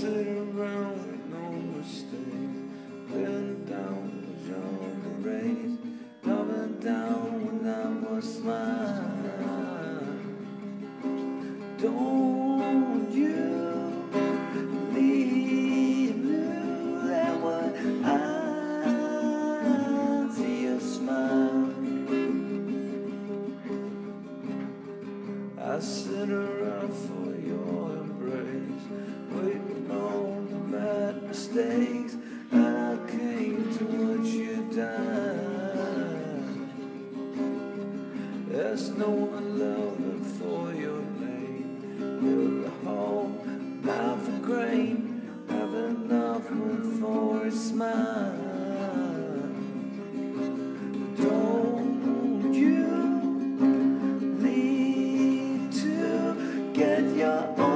sit around with no mistake, laying down was on the race, coming down when I was mine. Don't you leave me that way, I see your smile. I sit around for your embrace, waiting on the bad mistakes, and I came to watch you die. There's no one loving for your name. You're the whole mouth of grain, have enough room for a smile. Don't you leave to get your own